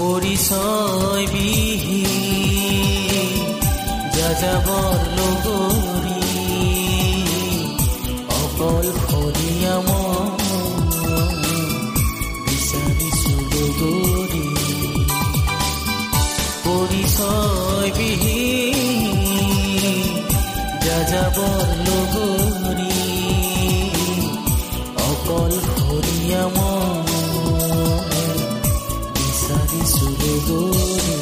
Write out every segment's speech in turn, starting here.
পৰিচয় বিহীন যাযাবৰ লগৰী অকলশৰীয়া মই বিচাৰিছো লগৰী পৰিচয় বিহীন যাযাবৰ লগৰী অকলশৰীয়া মই বিচাৰিছো লগৰী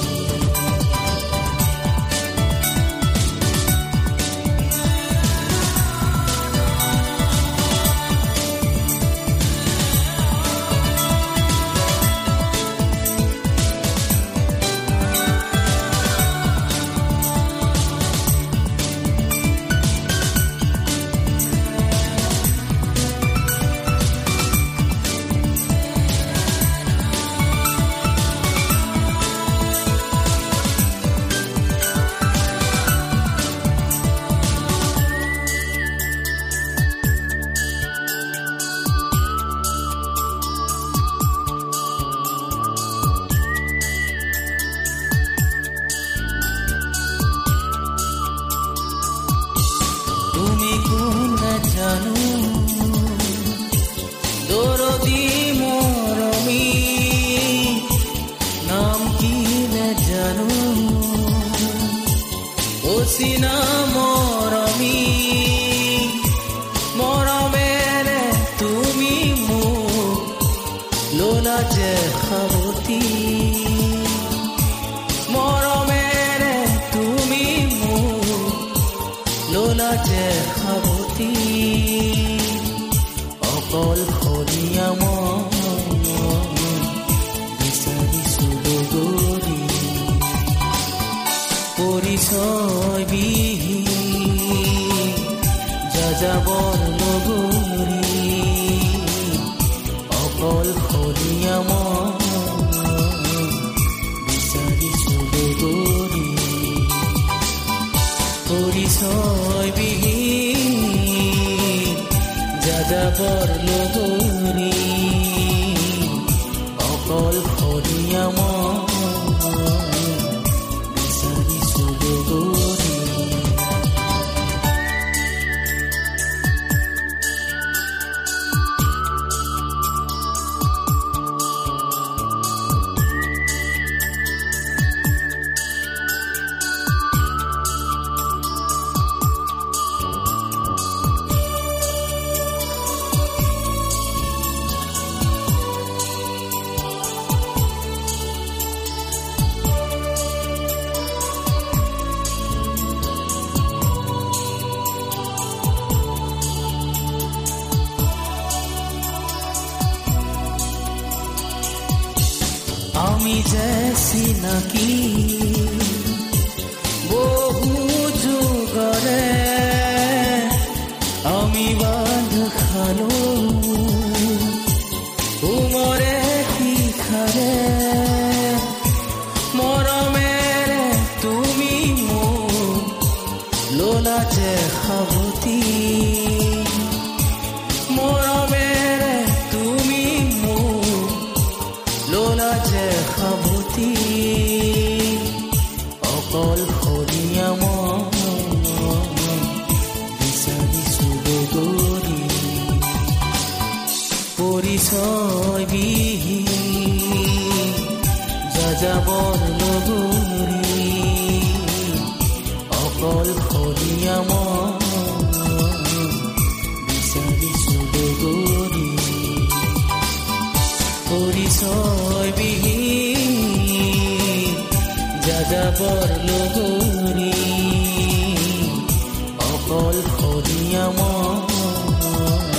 দৰদী মৰমী নাম কি নেজানো অচিনা মৰমী মৰমেৰে তুমি মোক ললা যে সাৱতি মৰমেৰে তুমি মোক ললা যে সাৱতি অকলশৰীয়া মই বিচাৰিছো লগৰী পৰিচয় বিহীন যাযাবৰ লগৰী অকলশৰীয়া মই বিচাৰিছো লগৰী পৰিচয় বিহীন যাযাবৰ লগৰী অকলশৰীয়া মই বিচাৰিছো লগৰী আমি যে চিনাকি বহু যুগৰে আমি বান্ধ খালো উমৰে শিখাৰে মৰমেৰে তুমি মোক ললা যে সাৱতি মৰমেৰে তুমি মোক ললা যে সাৱতি অকলশৰীয়া মই বিচাৰিছো লগৰী পৰিচয় বিহীন যাযাবৰ লগৰী অকলশৰীয়া মই বিচাৰিছো লগৰী পৰিচয় বিহীন যাযাবৰ লগৰী অকলশৰীয়া মই